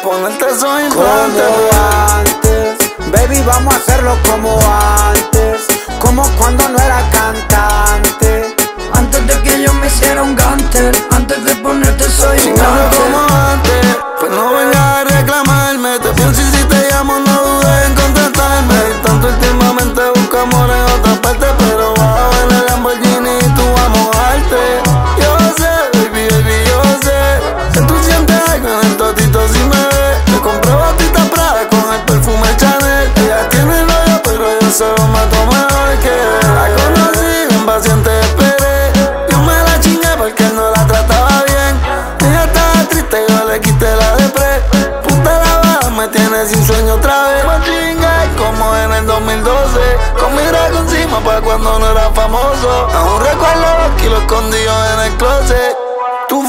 ponerte esos implantes. Como antes, baby, vamos a hacerlo como antes. Como cuando no era cantante. Antes de que yo me hiciera un gantel, antes de ponerte soy un Chingando gantel. como antes, pues no vengas a reclamarme. Te pienso y si te llamo no dudes en contestarme. Tanto últimamente busco amor en otra parte, pero bajo en el Lamborghini y tú a mojarte. Yo sé, baby, baby, yo sé que tú sientes algo en el totito si me ves. Te compré botita Prada con el perfume Chanel. Ella tiene novio, pero yo se lo mato mejor que él. La conocí, bien paciente esperé. Yo me la chingué porque él no la trataba bien. Ella estaba triste, yo le quité la depre. Puta la baja, me tiene sin sueño otra vez. Me chingué como en el 2012. Con mi raco encima pa' cuando no era famoso. Aún recuerdo los kilos escondidos en el closet.